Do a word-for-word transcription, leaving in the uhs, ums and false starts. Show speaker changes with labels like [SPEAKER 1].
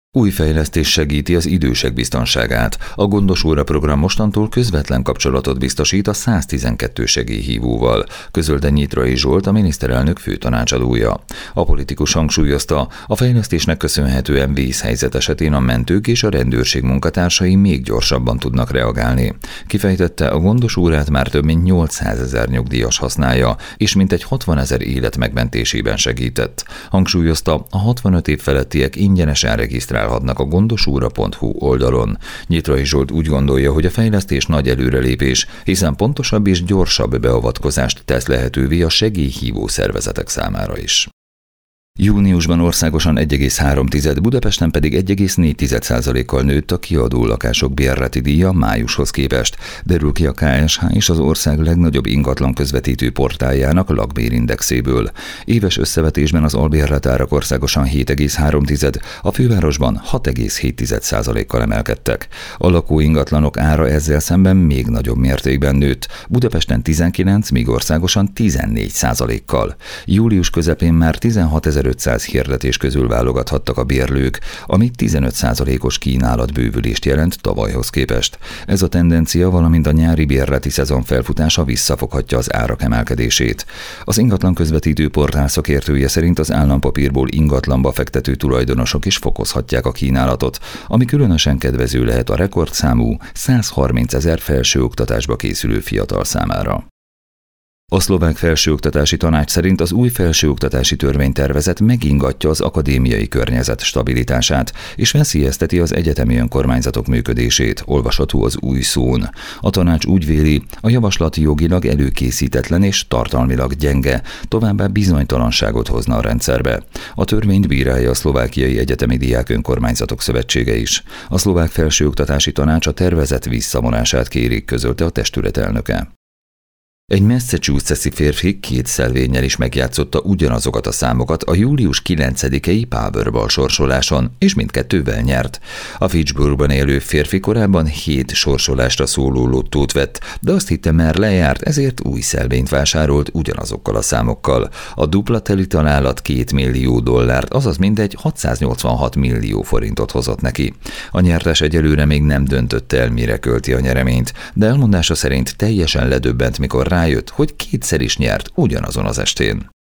[SPEAKER 1] Új fejlesztés segíti az idősek biztonságát. A Gondos Óra program mostantól közvetlen kapcsolatot biztosít a száztizenkettő segélyhívóval, közölte Nyitrai Zsolt, a miniszterelnök főtanácsadója. A politikus hangsúlyozta, a fejlesztésnek köszönhetően vészhelyzet esetén a mentők és a rendőrség munkatársai még gyorsabban tudnak reagálni. Kifejtette, a Gondos Órát már több mint nyolcszázezer nyugdíjas használja, és mintegy hatvanezer élet megmentésében segített. Hangsúlyozta, a hatvanöt év felettiek ingyenesen regisztrálják a gondosóra pont hu oldalon. Nyitrai Zsolt úgy gondolja, hogy a fejlesztés nagy előrelépés, hiszen pontosabb és gyorsabb beavatkozást tesz lehetővé a segélyhívó szervezetek számára is. Júniusban országosan egy egész három, Budapesten pedig egy egész négy százalékkal nőtt a kiadó lakások bérleti díja májushoz képest, derül ki a ká es há és az ország legnagyobb ingatlan közvetítő portáljának lakbérindexéből. Éves összevetésben az albérletárak országosan hét egész három, a fővárosban hat egész hét százalékkal emelkedtek. A lakóingatlanok ára ezzel szemben még nagyobb mértékben nőtt, Budapesten tizenkilenc, míg országosan tizennégy százalékkal. Július közepén már tizenhatezer-ötszáz hirdetés közül válogathattak a bérlők, ami tizenöt százalékos kínálatbővülést jelent tavalyhoz képest. Ez a tendencia, valamint a nyári bérleti szezon felfutása visszafoghatja az árak emelkedését. Az ingatlan közvetítő portál szakértője szerint az állampapírból ingatlanba fektető tulajdonosok is fokozhatják a kínálatot, ami különösen kedvező lehet a rekordszámú százharmincezer felsőoktatásba készülő fiatal számára. A Szlovák Felsőoktatási Tanács szerint az új felsőoktatási törvénytervezet megingatja az akadémiai környezet stabilitását, és veszélyezteti az egyetemi önkormányzatok működését, olvasható az új szón. A tanács úgy véli, a javaslat jogilag előkészítetlen és tartalmilag gyenge, továbbá bizonytalanságot hozna a rendszerbe. A törvényt bírálja a Szlovákiai Egyetemi Diák Önkormányzatok Szövetsége is. A Szlovák Felsőoktatási Tanács a tervezet visszavonását kéri, közölte a testület elnöke. Egy massachusetts-i férfi két szelvénnyel is megjátszotta ugyanazokat a számokat a július kilencedikei Powerball sorsoláson, és mindkettővel nyert. A Fitchburgban élő férfi korábban hét sorsolásra szóló lottót vett, de azt hitte, már lejárt, ezért új szelvényt vásárolt ugyanazokkal a számokkal. A dupla teli találat két millió dollárt, azaz mindegy hatszáznyolcvanhat millió forintot hozott neki. A nyertes egyelőre még nem döntött el, mire költi a nyereményt, de elmondása szerint teljesen ledöbbent, mikor rájött, hogy kétszer is nyert ugyanazon az estén.